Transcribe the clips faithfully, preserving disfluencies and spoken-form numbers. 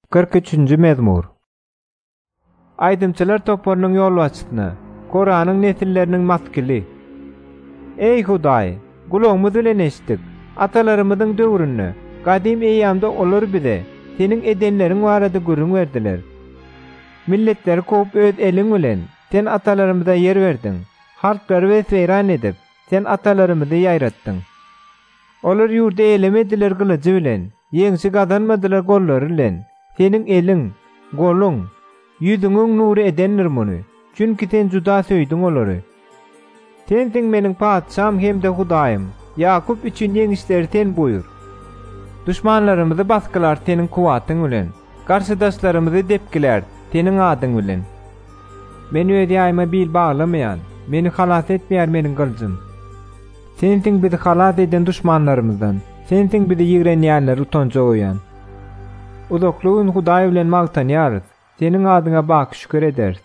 kırk üçünji mezmur. Aydymçylar toparynyň ýolbaşçysyna, Koranyň nesilleriniň maskili. Ey Hudaý, gulagymy bilen eşitdik. Atalarymyzyň döwründe, gadim eýýamda olar bize, seniň edenleriň barada görüň berdiler. Milletleri kop öz eliň bilen, sen atalarymyza yer berdiň. Halklary we seyran edip, sen atalarymyzy ýaýratdyň. Olar ýurda elemediler gylyjy bilen, ýeňsi gazanmadylar gollary bilen. Seniň eliň, goluň, ýüzüňiň nury edenler muny. Çünki sen juda söýdüň olary. Sen meniň paçam hemde Hudaýym. Yakup üçin ýeňişleri sen buyur. Düşmanlarymyzy baskylar seniň kuwatyň bilen. Garşydaşlarymyzy depkiler seniň adyň bilen. Meni öz ýaýyma bil baglamaýan, meni halas etmeýär meniň gyljym. Sen bizi halas eden düşmanlarymyzdan, sen bizi ýigrenýänler utança goýan. Uzaklygyň Hudaý bilen magtanýarys, seniň adyňa bak şükür ederiz.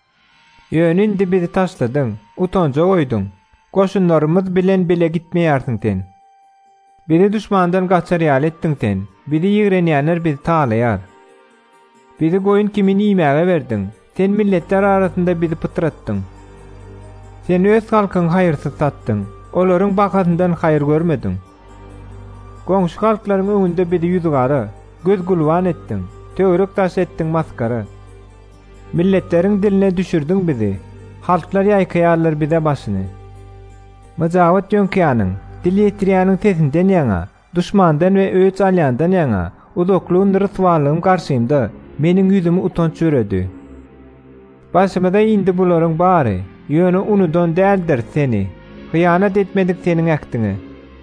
Ýönünde bizi taşladyň, utança goýduň. Goşunlarymyz bilen bile gitmeýärsiň sen. Bizi düşmandan gaçar ýal etdiň sen. Bizi ýigrenýänler bizi taýlaýar. Bizi goýun kimi nimäge berdiň? Sen milletler arasynda bizi pytratdyň. Sen öz halkyň haýyrsyz satdyň. Olaryň bakasyndan haýyr görmediň. Goňşy halklaryň öňünde bizi ýüzgary, göz gulwan etdiň. Töwerek taş etdiň maskara. Milletleriň diline düşürdiň bizi. Halklar ýaýkaýarlar bize başyny. Majawat ýönkýanyň, dil ýetirýäniň sesinden ýaňa, düşmandan we öç alýandan ýaňa, uzaklygyň ryswalygyň garşymda meniň ýüzümi utanç öredi. Başymda indi bularyň bary, ýöne unudan däldir seni. Hıyanat etmedik seniň akdyňy.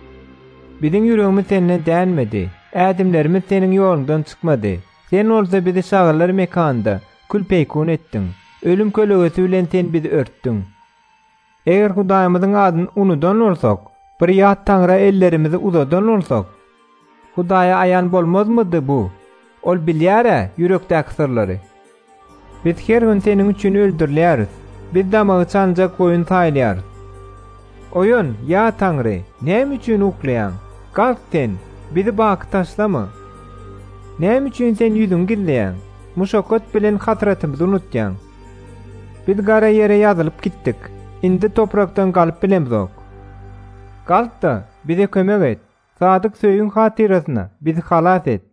Biziň ýüregimiz sende dänmedi. Ädimlerimiz seniň ýolundan çykmady. Sen olsa bizi şagyrlar mekanda külpeýkun etdiň. Ölüm kölegesi bilen sen bizi örtdiň. Eger Hudaýymyzyň adyny unudan bolsak, bir ýat taňra ellerimizi uzadan bolsak, Hudaýa aýan bolmazmydy bu? Ol bilýär ýürekdäki sirlary. Biz her gün seniň üçin öldürilýäris. Biz damagy çanjak goýun taýlýar. Oyun, ya Tanrı, näme üçin uklayan? Kalk sen, bizi bak taşlama. Näme üçin sen ýüzüň gilleýän? Muşakat bilen hatratymyzy unutýan. Biz gara ýere ýazylyp gitdik. Indi toprakdan galyp bilemzok. Kalk da, bize kömek et. Sadyk söýüň hatirasyna bizi halas et.